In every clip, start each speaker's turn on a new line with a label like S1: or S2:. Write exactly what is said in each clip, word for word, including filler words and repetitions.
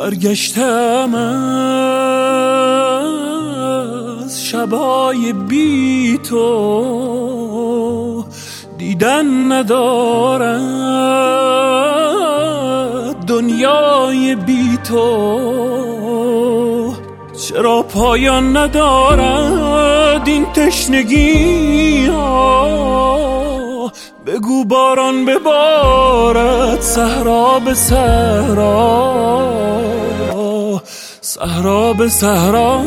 S1: برگشتم از شبای بی تو، دیدن ندارد دنیای بی تو. چرا پایان ندارد این تشنگی ها؟ بگو باران ببارد صحرا به صحرا، صحرا به صحرا.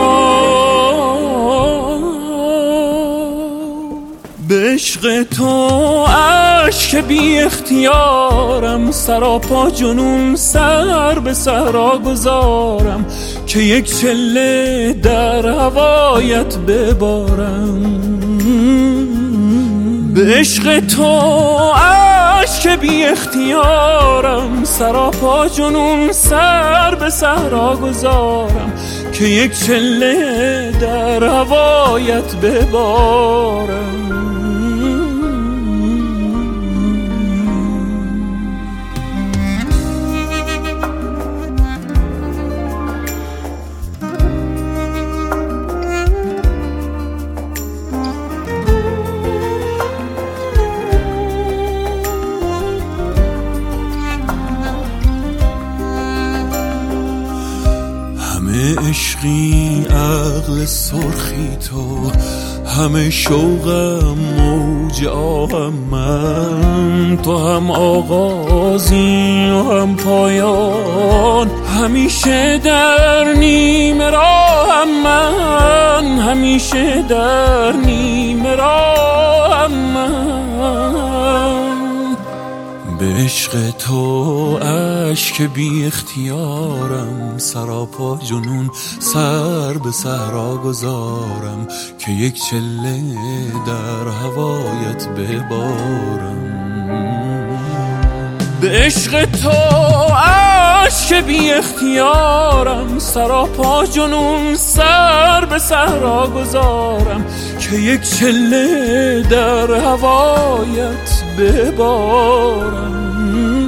S1: به عشق تو عشق بی اختیارم، سراپا جنون سر به صحرا گذارم که یک چله در هوایت ببارم. به عشق تو عشق بی اختیارم، سراپا جنون سر به صحرا گذارم که یک چله در هوایت ببارم. همه عشقی عقل سرخی تو، همه شوقم موج آهم من. تو هم آغازی و هم پایان، همیشه در نیمه راهم من، همیشه در نیمه راهم من. به عشق تو عشق بی اختیارم، سراپا جنون سر به صحرا گذارم که یک چله در هوایت ببارم. به عشق تو عشق بی اختیارم، سراپا جنون سر به صحرا گذارم که یک چله در هوایت ببارم.